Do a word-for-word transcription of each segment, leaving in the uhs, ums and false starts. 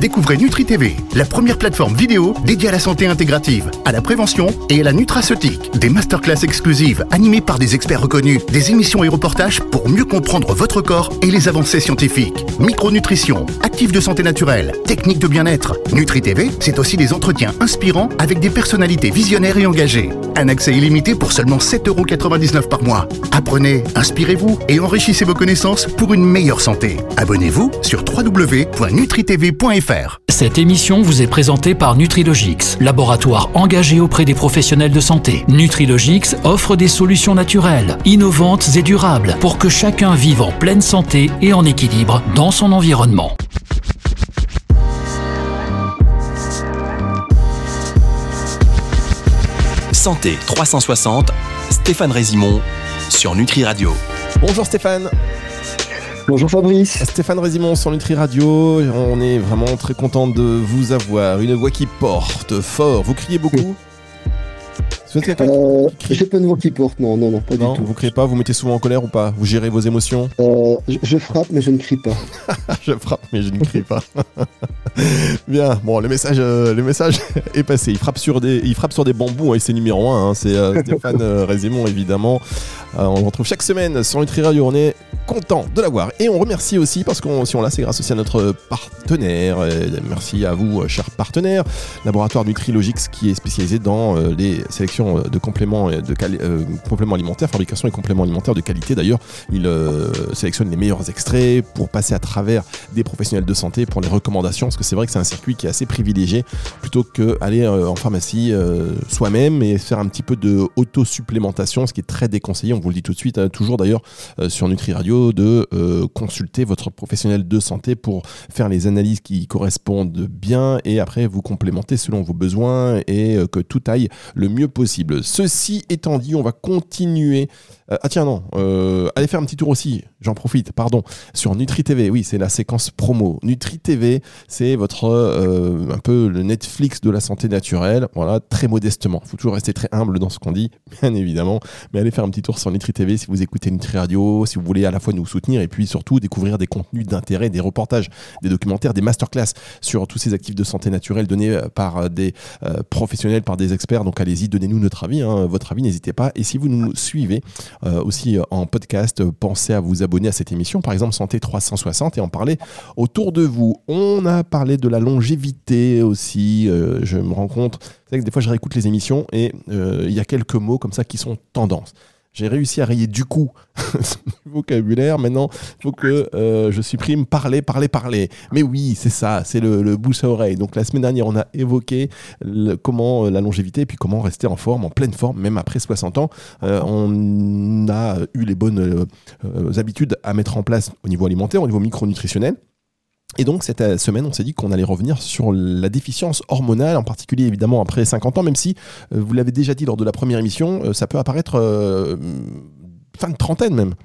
Découvrez Nutri T V, la première plateforme vidéo dédiée à la santé intégrative, à la prévention et à la nutraceutique. Des masterclass exclusives animées par des experts reconnus, des émissions et reportages pour mieux comprendre votre corps et les avancées scientifiques. Micronutrition, actifs de santé naturelle, techniques de bien-être. Nutri T V, c'est aussi des entretiens inspirants avec des personnalités visionnaires et engagées. Un accès illimité pour seulement sept euros quatre-vingt-dix-neuf par mois. Apprenez, inspirez-vous et enrichissez vos connaissances pour une meilleure santé. Abonnez-vous sur w w w point nutri t v point f r. Cette émission vous est présentée par Nutrilogix, laboratoire engagé auprès des professionnels de santé. Nutrilogix offre des solutions naturelles, innovantes et durables pour que chacun vive en pleine santé et en équilibre dans son environnement. Santé trois cent soixante, Stéphane Résimon sur Nutri Radio. Bonjour Stéphane. Bonjour Fabrice. Stéphane Résimon sur Nutri Radio. On est vraiment très content de vous avoir. Une voix qui porte fort. Vous criez beaucoup ? Euh, j'ai pas de voix qui porte, non, non, non, pas non, du tout. Vous criez pas, vous mettez souvent en colère ou pas ? Vous gérez vos émotions ? euh, je, je frappe, mais je ne crie pas. Je frappe, mais je ne crie pas. Bien, bon, le message, euh, le message est passé. Il frappe sur des, il frappe sur des bambous, hein, et c'est numéro un. Hein, c'est euh, Stéphane euh, Résimon, évidemment. Euh, on le retrouve chaque semaine sur Nutri Radio. On est content de l'avoir. Et on remercie aussi, parce que si on l'a, c'est grâce aussi à notre partenaire. Et merci à vous, chers partenaires. Laboratoire Nutrilogix, qui est spécialisé dans euh, les sélections de compléments, de quali- euh, compléments alimentaires, fabrication et compléments alimentaires de qualité. D'ailleurs, il euh, sélectionne les meilleurs extraits pour passer à travers des professionnels de santé pour les recommandations, parce que c'est vrai que c'est un circuit qui est assez privilégié, plutôt qu'aller euh, en pharmacie euh, soi-même et faire un petit peu de auto-supplémentation, ce qui est très déconseillé. On vous le dit tout de suite, hein, toujours d'ailleurs euh, sur Nutri Radio, de euh, consulter votre professionnel de santé pour faire les analyses qui correspondent bien et après vous complémenter selon vos besoins et euh, que tout aille le mieux possible. Ceci étant dit, on va continuer. Euh, ah tiens non, euh, allez faire un petit tour aussi, j'en profite, pardon, sur Nutri T V. Oui, c'est la séquence promo. Nutri T V, c'est votre euh, un peu le Netflix de la santé naturelle. Voilà, très modestement. Il faut toujours rester très humble dans ce qu'on dit, bien évidemment. Mais allez faire un petit tour sur Nutri T V si vous écoutez Nutri Radio, si vous voulez à la fois nous soutenir et puis surtout découvrir des contenus d'intérêt, des reportages, des documentaires, des masterclass sur tous ces actifs de santé naturelle donnés par des euh, professionnels, par des experts. Donc allez-y, donnez-nous notre avis, hein, votre avis, n'hésitez pas. Et si vous nous suivez euh, aussi en podcast, euh, pensez à vous abonner à cette émission, par exemple Santé trois cent soixante, et en parler autour de vous. On a parlé de la longévité aussi, euh, je me rends compte, c'est vrai que des fois je réécoute les émissions et euh, il y a quelques mots comme ça qui sont tendance. J'ai réussi à rayer du coup ce vocabulaire. Maintenant, il faut que euh, je supprime parler, parler, parler. Mais oui, c'est ça, c'est le, le bouche à oreille. Donc la semaine dernière, on a évoqué le, comment euh, la longévité et puis comment rester en forme, en pleine forme, même après soixante ans. Euh, on a eu les bonnes euh, euh, habitudes à mettre en place au niveau alimentaire, au niveau micronutritionnel. Et donc cette semaine, on s'est dit qu'on allait revenir sur la déficience hormonale, en particulier évidemment après cinquante ans, même si, euh, vous l'avez déjà dit lors de la première émission, euh, ça peut apparaître euh, fin de trentaine même.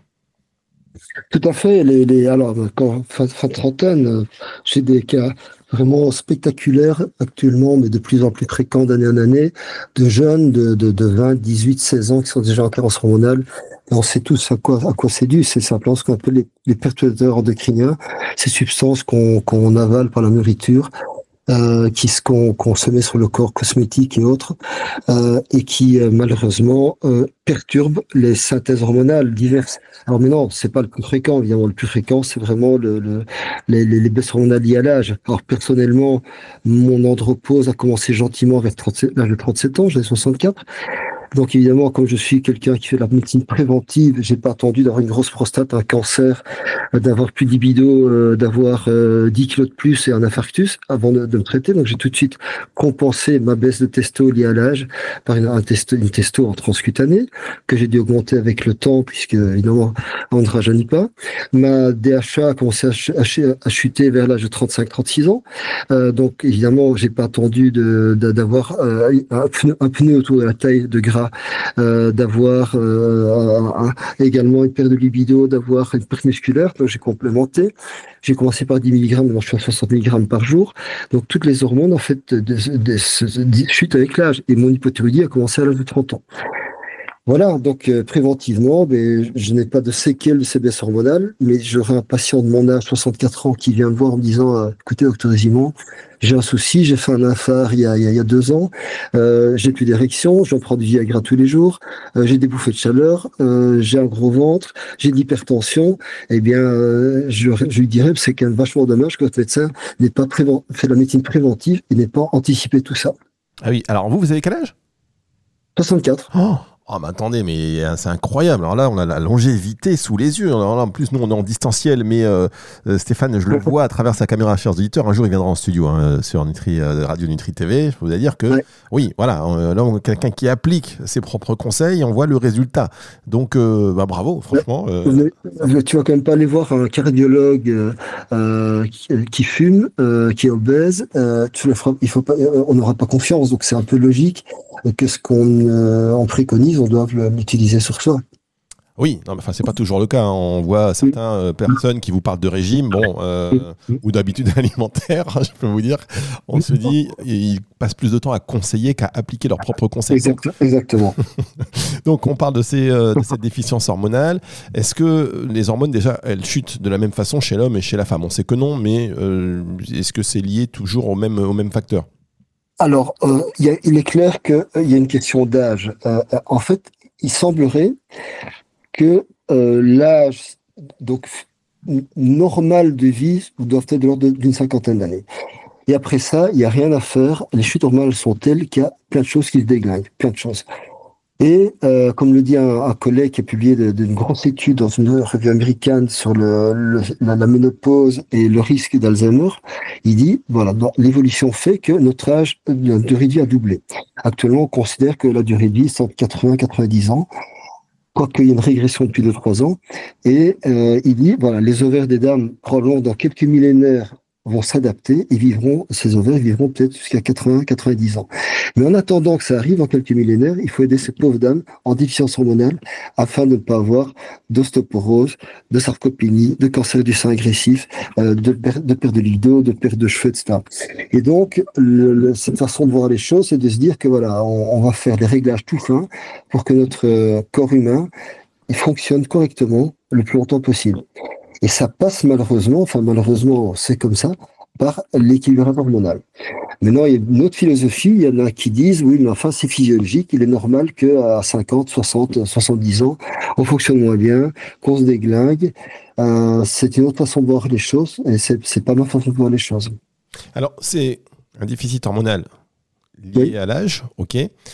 Tout à fait. Les, les, alors, quand, fin, fin de trentaine, euh, j'ai des cas vraiment spectaculaires actuellement, mais de plus en plus fréquents d'année en année, de jeunes de, de, de vingt, dix-huit, seize ans qui sont déjà en carence hormonale. Et on sait tous à quoi, à quoi c'est dû. C'est simplement ce qu'on appelle les, les perturbateurs endocriniens, ces substances qu'on, qu'on avale par la nourriture, euh, qui se qu'on, qu'on se met sur le corps, cosmétiques et autres, euh, et qui euh, malheureusement euh, perturbent les synthèses hormonales diverses. Alors mais non, c'est pas le plus fréquent, évidemment. Le plus fréquent, c'est vraiment le, le, les, les, les baisses hormonales liées à l'âge. Alors personnellement, mon andropause a commencé gentiment vers trente-sept, l'âge de trente-sept ans, j'ai soixante-quatre. Donc évidemment, comme je suis quelqu'un qui fait de la médecine préventive, j'ai pas attendu d'avoir une grosse prostate, un cancer, d'avoir plus de libido, euh, d'avoir euh, dix kilos de plus et un infarctus avant de, de me traiter. Donc j'ai tout de suite compensé ma baisse de testo liée à l'âge par une, un testo, une testo en transcutanée que j'ai dû augmenter avec le temps puisque évidemment on ne rajeunit pas. Ma D H A a commencé à, ch- à chuter vers l'âge de trente-cinq trente-six ans. Euh, donc évidemment, j'ai pas attendu de, de, d'avoir euh, un, pneu, un pneu autour de la taille de gras, euh, d'avoir euh, un, un, également une perte de libido, d'avoir une perte musculaire. Donc j'ai complémenté. J'ai commencé par dix milligrammes, maintenant je suis à soixante milligrammes par jour. Donc toutes les hormones en fait de, de, de, de, de, chutent avec l'âge. Et mon hypothyroïdie a commencé à l'âge de trente ans. Voilà, donc euh, préventivement, ben, je n'ai pas de séquelles de C B S hormonale, mais j'aurai un patient de mon âge, soixante-quatre ans, qui vient me voir en me disant euh, écoutez, docteur Zimon, j'ai un souci, j'ai fait un infar il y a, il y a, il y a deux ans, euh, j'ai plus d'érection, j'en prends du Viagra tous les jours, euh, j'ai des bouffées de chaleur, euh, j'ai un gros ventre, j'ai de l'hypertension. Eh bien, euh, je, je lui dirais c'est quand même vachement dommage que votre médecin n'ait pas préven- fait la médecine préventive et n'ait pas anticipé tout ça. Ah oui, alors vous, vous avez quel âge ? soixante-quatre. Oh, oh, mais attendez, mais euh, c'est incroyable. Alors là, on a la longévité sous les yeux. Alors là, en plus, nous, on est en distanciel, mais euh, euh, Stéphane, je le vois à travers sa caméra, chers auditeurs. Un jour, il viendra en studio hein, sur Nutri, euh, Radio Nutri T V. Je peux vous dire que, ouais. oui, voilà, euh, là, on a quelqu'un qui applique ses propres conseils, on voit le résultat. Donc, euh, bah, bravo, franchement. Euh... Mais, tu vas quand même pas aller voir un cardiologue euh, euh, qui, qui fume, euh, qui est obèse. Euh, tu le feras, il faut pas, on n'aura pas confiance, donc c'est un peu logique que ce qu'on euh, en préconise, on doit l'utiliser sur soi. Oui, non, mais enfin, c'est pas toujours le cas. Hein. On voit certaines euh, personnes qui vous parlent de régime, bon, euh, ou d'habitudes alimentaires. Je peux vous dire, on se dit, ils passent plus de temps à conseiller qu'à appliquer leurs propres conseils. Exact, exactement. Donc, on parle de, ces, euh, de cette déficience hormonale. Est-ce que les hormones, déjà, elles chutent de la même façon chez l'homme et chez la femme ? On sait que non, mais euh, est-ce que c'est lié toujours au même, au même facteur ? Alors, euh, y a, il est clair qu'il euh, y a une question d'âge. Euh, en fait, il semblerait que euh, l'âge donc normal de vie doit être de l'ordre d'une cinquantaine d'années. Et après ça, il n'y a rien à faire. Les chutes hormonales sont telles qu'il y a plein de choses qui se déglinguent, plein de choses. Et euh, comme le dit un, un collègue qui a publié de, de, une grosse étude dans une revue américaine sur le, le, la, la ménopause et le risque d'Alzheimer, il dit, voilà, l'évolution fait que notre âge de durée de vie a doublé. Actuellement, on considère que la durée de vie est entre quatre-vingts et quatre-vingt-dix ans, quoique il y a une régression depuis deux à trois ans. Et euh, il dit, voilà, les ovaires des dames, probablement dans quelques millénaires, vont s'adapter et vivront, ces ovaires vivront peut-être jusqu'à quatre-vingts à quatre-vingt-dix ans. Mais en attendant que ça arrive en quelques millénaires, il faut aider ces pauvres dames en déficience hormonale afin de ne pas avoir d'ostéoporose, de sarcopénie, de cancer du sein agressif, euh, de, per- de perte de libido, de perte de cheveux, et cetera. Et donc, le, le, cette façon de voir les choses, c'est de se dire que voilà, on, on va faire des réglages tout fins pour que notre euh, corps humain il fonctionne correctement le plus longtemps possible. Et ça passe malheureusement, enfin malheureusement c'est comme ça, par l'équilibre hormonal. Maintenant, il y a une autre philosophie, il y en a qui disent, oui, mais enfin c'est physiologique, il est normal qu'à cinquante, soixante, soixante-dix ans, on fonctionne moins bien, qu'on se déglingue. Euh, c'est une autre façon de voir les choses, et c'est, c'est pas ma façon de voir les choses. Alors, c'est un déficit hormonal lié oui. à l'âge, ok.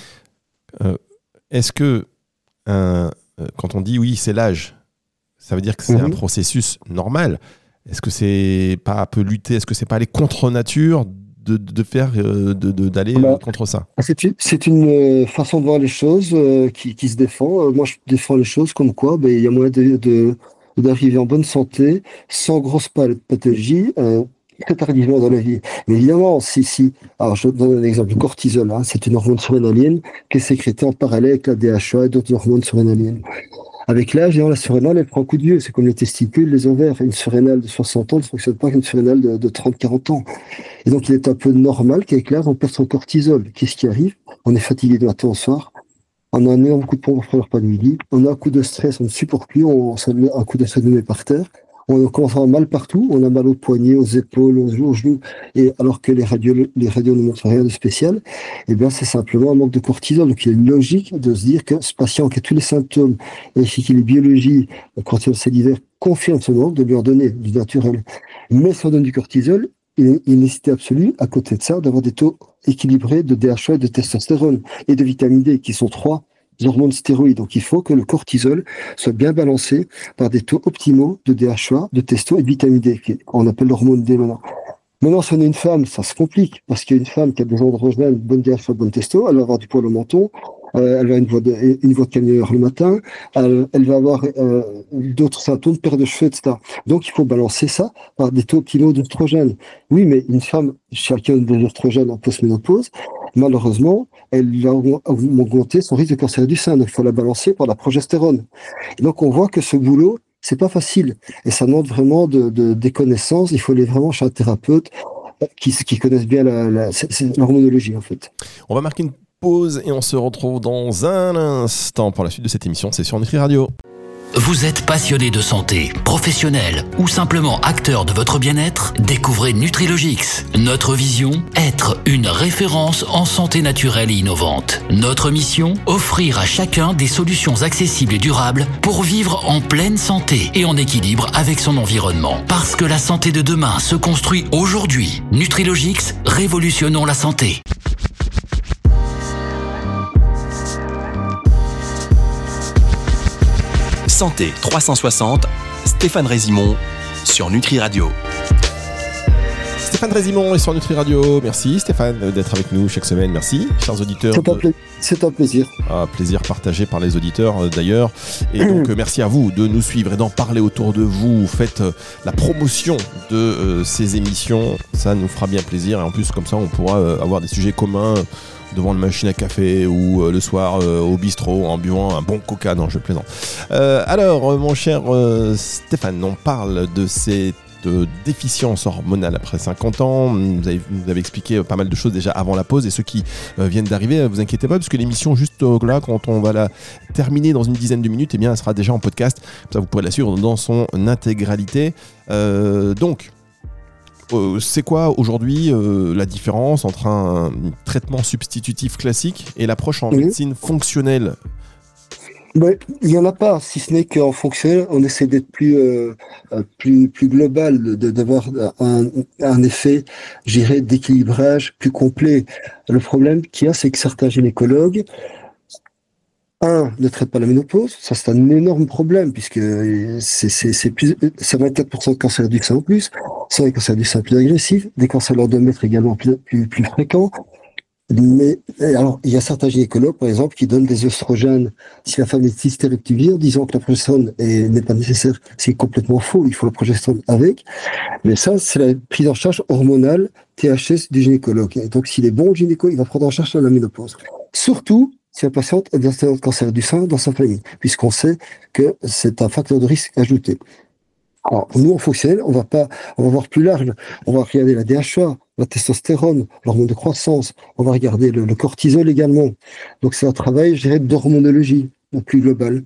Euh, est-ce que, euh, quand on dit oui, c'est l'âge, ça veut dire que c'est mmh. un processus normal. Est-ce que c'est pas un peu lutter, est-ce que c'est pas aller contre nature de, de faire, de, de, d'aller bah, contre ça ? C'est une, c'est une façon de voir les choses euh, qui, qui se défend. Moi, je défends les choses comme quoi ben, il y a moyen de, de, d'arriver en bonne santé, sans grosse pathologie, euh, très tardivement dans la vie. Mais évidemment, si, si, alors je donne un exemple, le cortisol, hein, c'est une hormone surrénalienne qui est sécrétée en parallèle avec la D H A et d'autres hormones surrénaliennes. Avec l'âge, la surrénale, elle prend un coup de vieux. C'est comme les testicules, les ovaires. Une surrénale de soixante ans ne fonctionne pas qu'une surrénale de, de trente à quarante ans. Et donc, il est un peu normal qu'avec l'âge, on perde son cortisol. Qu'est-ce qui arrive ? On est fatigué du matin au soir. On a un énorme coup de pompe après le repas de midi. On a un coup de stress, on ne supporte plus. On, on met un coup de stress, on met par terre. On commence à avoir mal partout. On a mal aux poignets, aux épaules, aux, aux genoux. Et alors que les radios, les radios ne montrent rien de spécial, eh bien, c'est simplement un manque de cortisol. Donc, il est logique de se dire que ce patient qui a tous les symptômes, ainsi que les biologies, le cortisol cellulaire, confirme ce manque, de lui en donner du naturel. Mais si on donne du cortisol, il est une nécessité absolue, à côté de ça, d'avoir des taux équilibrés de D H A et de testostérone et de vitamine D, qui sont trois hormones stéroïdes. Donc, il faut que le cortisol soit bien balancé par des taux optimaux de D H A, de testo et de vitamine D, qu'on appelle l'hormone D maintenant. Maintenant, si on est une femme, ça se complique, parce qu'il y a une femme qui a des androgènes, bonne D H A, bonne testo, elle va avoir du poil au menton, euh, elle va avoir une voix de, une voix de camionneur le matin, elle, elle va avoir euh, d'autres symptômes, perte de cheveux, et cetera. Donc, il faut balancer ça par des taux optimaux d'oestrogène. Oui, mais une femme, chacun de l'oestrogène en post-ménopause, malheureusement, elle va augmenter son risque de cancer du sein. Donc, il faut la balancer par la progestérone. Et donc, on voit que ce boulot, c'est pas facile. Et ça demande vraiment de, de, des connaissances. Il faut aller vraiment chez un thérapeute qui, qui connaisse bien la, la, c'est, c'est l'hormonologie, en fait. On va marquer une pause et on se retrouve dans un instant pour la suite de cette émission. C'est sur Nutri Radio. Vous êtes passionné de santé, professionnel ou simplement acteur de votre bien-être? Découvrez Nutrilogix. Notre vision, être une référence en santé naturelle et innovante. Notre mission, offrir à chacun des solutions accessibles et durables pour vivre en pleine santé et en équilibre avec son environnement. Parce que la santé de demain se construit aujourd'hui. Nutrilogix, révolutionnons la santé. Santé trois cent soixante, Stéphane Résimon sur Nutri Radio. Stéphane Résimon est sur Nutri Radio. Merci Stéphane d'être avec nous chaque semaine. Merci, chers auditeurs. C'est un, de... pla- c'est un plaisir. Ah, plaisir partagé par les auditeurs euh, d'ailleurs. Et donc euh, merci à vous de nous suivre et d'en parler autour de vous. Vous faites euh, la promotion de euh, ces émissions. Ça nous fera bien plaisir. Et en plus, comme ça, on pourra euh, avoir des sujets communs devant une machine à café ou euh, le soir euh, au bistrot en buvant un bon coca. Non, je plaisante. Euh, alors, euh, mon cher euh, Stéphane, on parle de cette euh, déficience hormonale après cinquante ans. Vous avez, vous avez expliqué pas mal de choses déjà avant la pause et ceux qui euh, viennent d'arriver, vous inquiétez pas parce que l'émission juste euh, là, quand on va la terminer dans une dizaine de minutes, eh bien, elle sera déjà en podcast. Comme ça, vous pourrez la suivre dans son intégralité. Euh, donc, Euh, c'est quoi aujourd'hui euh, la différence entre un, un traitement substitutif classique et l'approche en Oui. médecine fonctionnelle? Ouais, il n'y en a pas, si ce n'est qu'en fonctionnel, on essaie d'être plus, euh, euh, plus, plus global, de, d'avoir un, un effet, je dirais, d'équilibrage plus complet. Le problème qu'il y a, c'est que certains gynécologues, un, ne traitent pas la ménopause. Ça, c'est un énorme problème, puisque c'est, c'est, c'est plus, c'est vingt-quatre pour cent de cancer du sein en plus. C'est des cancers du sein plus agressifs, des cancers de l'endomètre également plus, plus, plus fréquents. Mais, alors, il y a certains gynécologues, par exemple, qui donnent des œstrogènes si la femme est hystérectomie, en disant que la progestérone est, n'est pas nécessaire. C'est complètement faux. Il faut la progestérone avec. Mais ça, c'est la prise en charge hormonale T H S du gynécologue. Et donc, s'il est bon, le gynéco, il va prendre en charge la ménopause. Surtout, si la patiente a un cancer du sein dans sa famille, puisqu'on sait que c'est un facteur de risque ajouté. Alors, nous, en fonctionnel, on va pas, on va voir plus large. On va regarder la D H A, la testostérone, l'hormone de croissance. On va regarder le, le cortisol également. Donc, c'est un travail, je dirais, d'hormonologie, au plus global.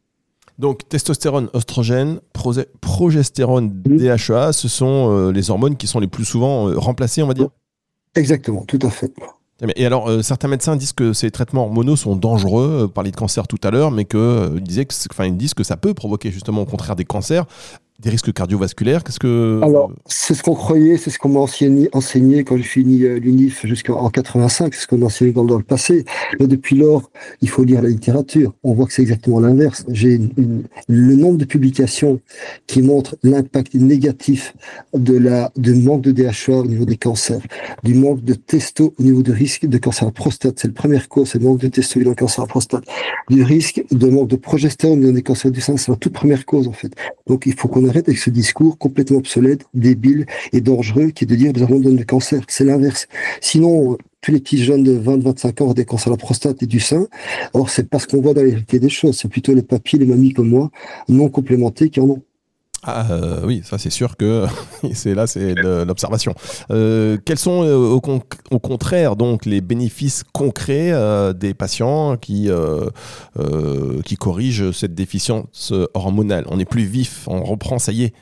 Donc, testostérone, oestrogène, prose- progestérone, Oui. D H A, ce sont euh, les hormones qui sont les plus souvent euh, remplacées, on va dire. Exactement, tout à fait. Et alors, euh, certains médecins disent que ces traitements hormonaux sont dangereux. Vous parliez de cancer tout à l'heure, mais que, euh, ils disaient que, enfin, ils disent que ça peut provoquer justement au contraire des cancers, des risques cardiovasculaires. Qu'est-ce que... Alors, c'est ce qu'on croyait, c'est ce qu'on m'a enseigné, enseigné quand j'ai fini euh, l'U N I F jusqu'en quatre-vingt-cinq, c'est ce qu'on m'a enseigné dans, dans le passé. Mais depuis lors, il faut lire la littérature. On voit que c'est exactement l'inverse. J'ai une, une, le nombre de publications qui montrent l'impact négatif de la, du manque de D H A au niveau des cancers, du manque de testo au niveau de risque de cancer à la prostate. C'est la première cause, c'est le manque de testo dans le cancer à la prostate. Du risque de manque de progestérone dans les cancers du sein, c'est la toute première cause, en fait. Donc, il faut qu'on arrête avec ce discours complètement obsolète, débile et dangereux qui est de dire que les hormones donnent le cancer. C'est l'inverse. Sinon, tous les petits jeunes de vingt à vingt-cinq ans ont des cancers de la prostate et du sein. Or, c'est pas ce qu'on voit dans la réalité des choses. C'est plutôt les papis, les mamies comme moi, non complémentés qui en ont. Ah euh, oui, ça c'est sûr que c'est là, c'est de l'observation. Euh, quels sont euh, au, con- au contraire donc les bénéfices concrets euh, des patients qui euh, euh, qui corrigent cette déficience hormonale? On est plus vif, on reprend, ça y est.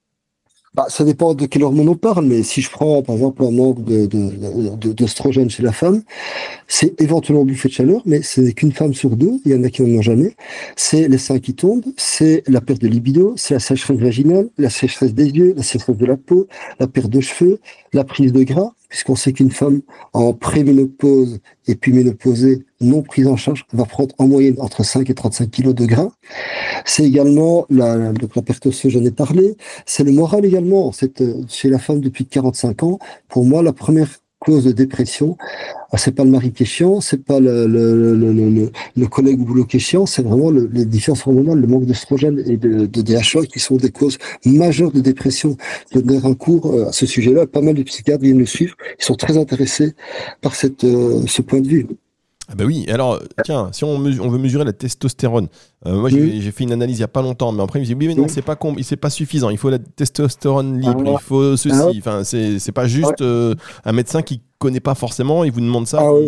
Bah, ça dépend de quelle hormone on parle, mais si je prends par exemple un manque de, de, de, d'oestrogène chez la femme, c'est éventuellement bouffée de chaleur, mais ce n'est qu'une femme sur deux, il y en a qui n'en ont jamais. C'est les seins qui tombent, c'est la perte de libido, c'est la sécheresse vaginale, la sécheresse des yeux, la sécheresse de la peau, la perte de cheveux, la prise de gras, puisqu'on sait qu'une femme en préménopause et puis ménopausée non prise en charge va prendre en moyenne entre cinq et trente-cinq kilos de gras. C'est également la, la, la perte osseuse, j'en ai parlé. C'est le moral également. C'est, euh, chez la femme depuis quarante-cinq ans, pour moi, la première cause de dépression, c'est pas le mari qui est chiant, c'est pas le, le, le, le, le, le collègue au boulot qui est chiant, c'est vraiment le, les différences hormonales, le manque d'oestrogène et de, de D H A qui sont des causes majeures de dépression. Je vais donner un cours à ce sujet-là. Pas mal de psychiatres viennent le suivre. Ils sont très intéressés par cette, euh, ce point de vue. Ah bah oui, alors tiens, si on, mesure, on veut mesurer la testostérone, euh, moi j'ai, Oui. j'ai fait une analyse il n'y a pas longtemps, mais après il me dit oui mais non, Oui. c'est pas, com- c'est pas suffisant, il faut la testostérone libre, Ah. il faut ceci, Ah. enfin c'est, c'est pas juste Ouais. euh, un médecin qui connaît pas forcément, il vous demande ça. Ah oui. il-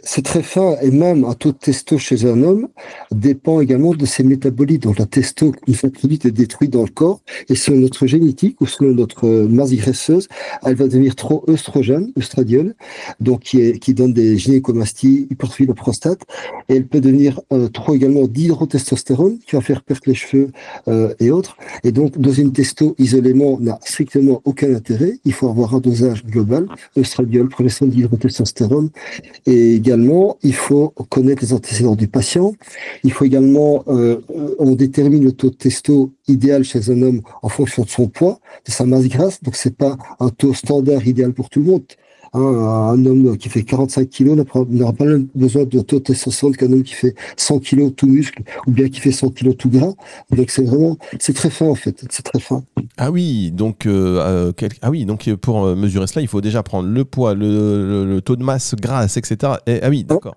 c'est très fin, et même un taux de testo chez un homme dépend également de ses métabolites. Donc la testo, une fois produite, est détruite dans le corps, et selon notre génétique ou selon notre masse graisseuse, elle va devenir trop œstrogène, œstradiol, donc qui, est, qui donne des gynécomasties, hypertrophie de la prostate, et elle peut devenir euh, trop également d'hydrotestostérone, qui va faire perdre les cheveux euh, et autres. Et donc, dans une testo, isolément n'a strictement aucun intérêt. Il faut avoir un dosage global, œstradiol, progestérone, d'hydrotestostérone. Et également, il faut connaître les antécédents du patient. Il faut également, euh, on détermine le taux de testo idéal chez un homme en fonction de son poids, de sa masse grasse. Donc, c'est pas un taux standard idéal pour tout le monde. Hein, un homme qui fait quarante-cinq kilos n'aura pas le même besoin de taux de testostérone qu'un homme qui fait cent kilos tout muscle ou bien qui fait cent kilos tout gras. Donc c'est vraiment, c'est très fin en fait, c'est très fin. Ah oui, donc euh, quel, ah oui, donc pour mesurer cela, il faut déjà prendre le poids, le, le, le taux de masse grasse, et cetera. Et, ah oui, d'accord.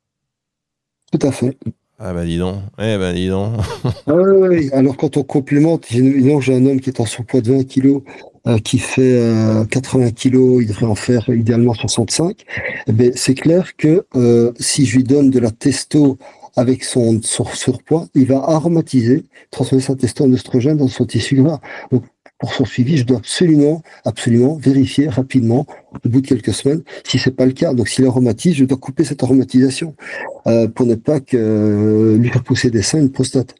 Tout à fait. Ah bah dis donc, eh bah dis donc. Ah oui, oui. Alors quand on complémente, j'ai, j'ai un homme qui est en surpoids de vingt kilos, euh, qui fait euh, quatre-vingts kilos, il devrait en faire idéalement soixante-cinq. Eh ben, c'est clair que euh, si je lui donne de la testo avec son, son surpoids, il va aromatiser, transformer sa testo en oestrogène dans son tissu gras. Donc pour son suivi, je dois absolument, absolument vérifier rapidement, au bout de quelques semaines, si c'est pas le cas. Donc s'il aromatise, je dois couper cette aromatisation euh, pour ne pas que euh, lui faire pousser des seins, une prostate.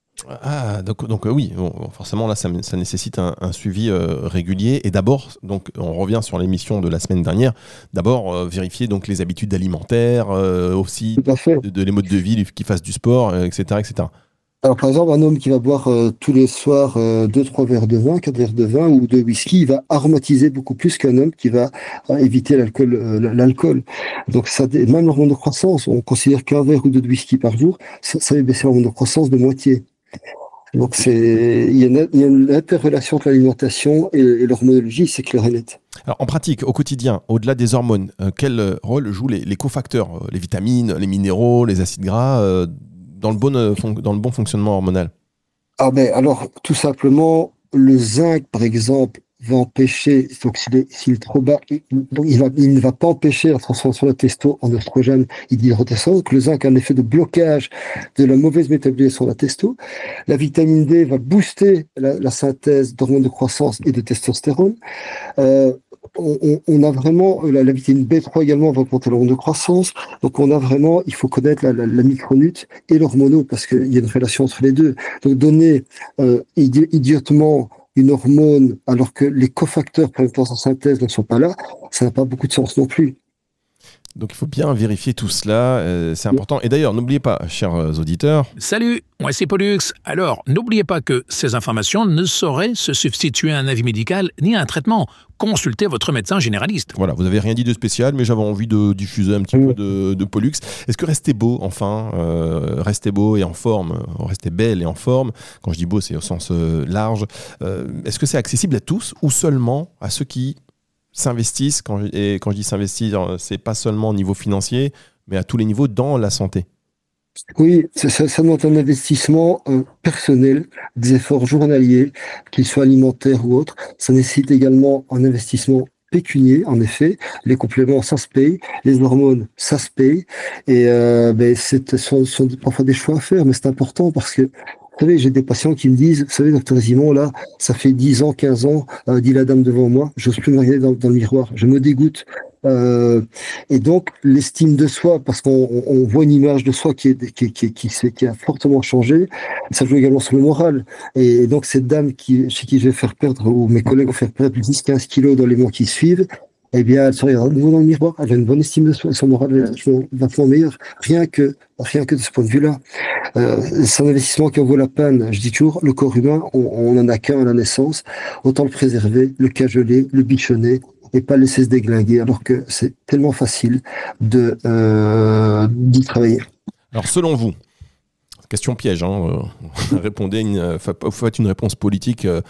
Ah, donc, donc euh, oui, bon, forcément là, ça, ça nécessite un, un suivi euh, régulier. Et d'abord, donc, on revient sur l'émission de la semaine dernière. D'abord, euh, vérifier donc les habitudes alimentaires, euh, aussi de, de les modes de vie, qui fassent du sport, euh, et cetera, et cetera. Alors, par exemple, un homme qui va boire euh, tous les soirs euh, deux, trois verres de vin, quatre verres de vin ou de whisky, il va aromatiser beaucoup plus qu'un homme qui va euh, éviter l'alcool. Euh, l'alcool. Donc, ça, même l'hormone de croissance, on considère qu'un verre ou deux de whisky par jour, ça, ça va baisser l'hormone de croissance de moitié. Donc, c'est, il y a une, il y a une interrelation entre l'alimentation et, et l'hormonologie, c'est clair et net. Alors, en pratique, au quotidien, au-delà des hormones, euh, quel rôle jouent les, les cofacteurs, euh, les vitamines, les minéraux, les acides gras euh, dans le bon, euh, fon- dans le bon fonctionnement hormonal? Ah ben, alors, tout simplement, le zinc, par exemple, va empêcher, donc s'il est, s'il est trop bas, il, donc il, va, il ne va pas empêcher la transformation de la testo en oestrogène et d'hydrotestostérone. Donc le zinc a un effet de blocage de la mauvaise métabolisation de la testo. La vitamine D va booster la, la synthèse d'hormones de croissance et de testostérone. Euh, on, on, on a vraiment, la, la vitamine B trois également va augmenter l'hormone de croissance. Donc on a vraiment, il faut connaître la, la, la micronute et l'hormono parce qu'il y a une relation entre les deux. Donc donner euh, idi- idiotement une hormone alors que les cofacteurs permettant sa synthèse ne sont pas là, ça n'a pas beaucoup de sens non plus. Donc il faut bien vérifier tout cela, euh, c'est important. Et d'ailleurs, n'oubliez pas, chers auditeurs... Salut, moi c'est Pollux. Alors, n'oubliez pas que ces informations ne sauraient se substituer à un avis médical ni à un traitement. Consultez votre médecin généraliste. Voilà, vous n'avez rien dit de spécial, mais j'avais envie de diffuser un petit mmh. peu de, de Pollux. Est-ce que restez beau, enfin, euh, restez beau et en forme, restez belle et en forme, quand je dis beau, c'est au sens euh, large, euh, est-ce que c'est accessible à tous ou seulement à ceux qui s'investissent, quand je, et quand je dis s'investir, c'est pas seulement au niveau financier, mais à tous les niveaux dans la santé? Oui, ça, ça, ça demande un investissement euh, personnel, des efforts journaliers, qu'ils soient alimentaires ou autres. Ça nécessite également un investissement pécunier, en effet. Les compléments, ça se paye. Les hormones, ça se paye. Et euh, ben, c'est, sont, sont parfois des choix à faire, mais c'est important parce que vous savez, j'ai des patients qui me disent, vous savez, docteur Simon, là, ça fait dix ans, quinze ans, euh, dit la dame devant moi, j'ose plus me regarder dans, dans le miroir, je me dégoûte. Euh, et donc, l'estime de soi, parce qu'on on voit une image de soi qui, est, qui, qui, qui, qui, qui a fortement changé, ça joue également sur le moral. Et donc, cette dame qui, chez qui je vais faire perdre, ou mes collègues vont faire perdre dix quinze kilos dans les mois qui suivent, eh bien, elle se regarde de nouveau dans le miroir, elle a une bonne estime de soi, son moral est vachement meilleur, rien que, rien que de ce point de vue-là. Euh, c'est un investissement qui en vaut la peine. Je dis toujours, le corps humain, on, on en a qu'un à la naissance, autant le préserver, le cajoler, le bichonner, et pas le laisser se déglinguer, alors que c'est tellement facile de, euh, d'y travailler. Alors, selon vous, question piège, hein, euh, répondez, une, faites une réponse politique, euh,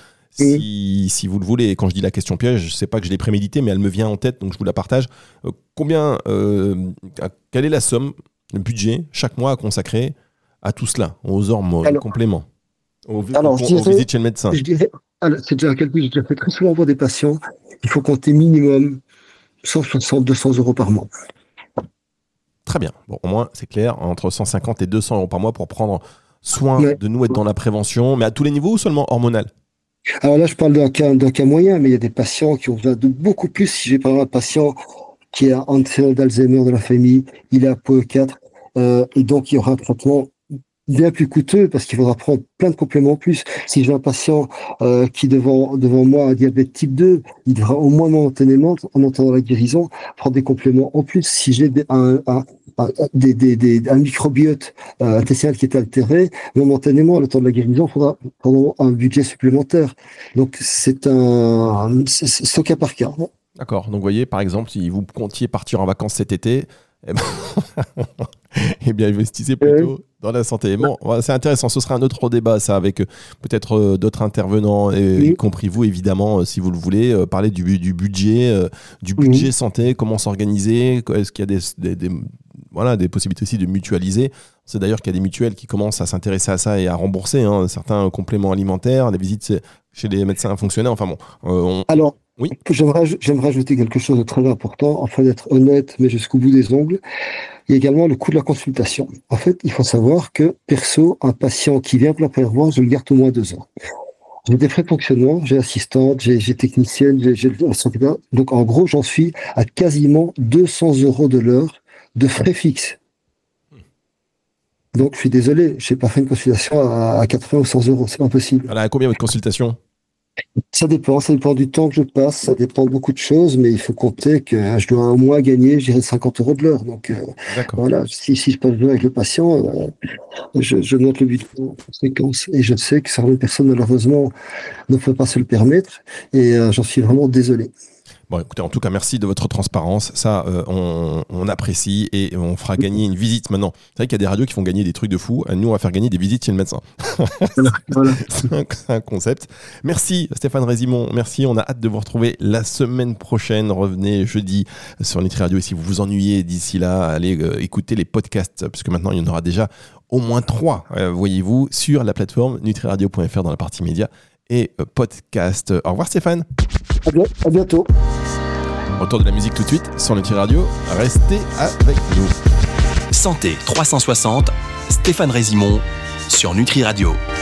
Si, si vous le voulez. Et quand je dis la question piège, je ne sais pas que je l'ai préméditée, mais elle me vient en tête, donc je vous la partage. Euh, combien, euh, quelle est la somme, le budget, chaque mois à consacrer à tout cela, aux hormones, aux compléments, aux, alors, aux, je dirais, aux visites chez le médecin? Je dirais, alors, c'est déjà un calcul que j'ai déjà fait très souvent pour des patients. Il faut compter minimum cent soixante à deux cents euros par mois. Très bien. Bon, au moins, c'est clair, entre cent cinquante et deux cents euros par mois pour prendre soin ouais. de nous, être dans la prévention, mais à tous les niveaux ou seulement hormonal? Alors là, je parle d'un cas, d'un cas moyen, mais il y a des patients qui ont besoin de beaucoup plus. Si j'ai par exemple un patient qui a antécédent d'Alzheimer de la famille, il est à P O E quatre, euh, et donc il y aura un traitement bien plus coûteux parce qu'il faudra prendre plein de compléments en plus. Si j'ai un patient euh, qui devant devant moi a un diabète type deux, il devra au moins momentanément, en attendant la guérison, prendre des compléments en plus. Si j'ai des, un, un, un, des, des, des, un microbiote euh, intestinal qui est altéré, momentanément, à l'attendre de la guérison, il faudra prendre un budget supplémentaire. Donc c'est un c'est, c'est au cas par cas. D'accord. Donc vous voyez, par exemple, si vous comptiez partir en vacances cet été, eh ben eh bien, investissez plutôt oui. dans la santé. Bon, c'est intéressant. Ce sera un autre débat, ça, avec euh, peut-être euh, d'autres intervenants, et, oui. y compris vous, évidemment, euh, si vous le voulez, euh, parler du, du budget, euh, du budget oui. santé, comment s'organiser, est-ce qu'il y a des, des, des, voilà, des possibilités aussi de mutualiser. C'est d'ailleurs qu'il y a des mutuelles qui commencent à s'intéresser à ça et à rembourser hein, certains compléments alimentaires, les visites chez les médecins fonctionnaires. Enfin bon. Euh, on... Alors, oui. j'aimerais, j'aimerais ajouter quelque chose de très important, afin d'être honnête, mais jusqu'au bout des ongles. Il y a également le coût de la consultation. En fait, il faut savoir que, perso, un patient qui vient pour la première fois, je le garde au moins deux ans. J'ai des frais de fonctionnement, j'ai assistante, j'ai, j'ai technicienne, j'ai, j'ai donc en gros, j'en suis à quasiment deux cents euros de l'heure de frais fixes. Donc, je suis désolé, je n'ai pas fait une consultation à, à quatre-vingts ou cent euros, c'est pas possible. Alors, à combien votre consultation ? Ça dépend, ça dépend du temps que je passe, ça dépend de beaucoup de choses, mais il faut compter que je dois au moins gagner, je dirais, cinquante euros de l'heure. Donc, euh, voilà, si, si je passe bien avec le patient, euh, je, je note le budget en conséquence. Et je sais que certaines personnes, malheureusement, ne peuvent pas se le permettre, et euh, j'en suis vraiment désolé. Bon, écoutez, en tout cas, merci de votre transparence. Ça, euh, on, on apprécie et on fera gagner une visite maintenant. C'est vrai qu'il y a des radios qui font gagner des trucs de fou. Nous, on va faire gagner des visites chez le médecin. Voilà. c'est, un, c'est un concept. Merci Stéphane Résimon. Merci. On a hâte de vous retrouver la semaine prochaine. Revenez jeudi sur Nutri Radio. Et si vous vous ennuyez d'ici là, allez euh, écouter les podcasts, parce que maintenant, il y en aura déjà au moins trois, euh, voyez-vous, sur la plateforme nutri radio point f r dans la partie médias et euh, podcast. Au revoir Stéphane. À bientôt. Retour de la musique tout de suite sur Nutri Radio. Restez avec nous. Santé trois cent soixante, Stéphane Résimon sur Nutri Radio.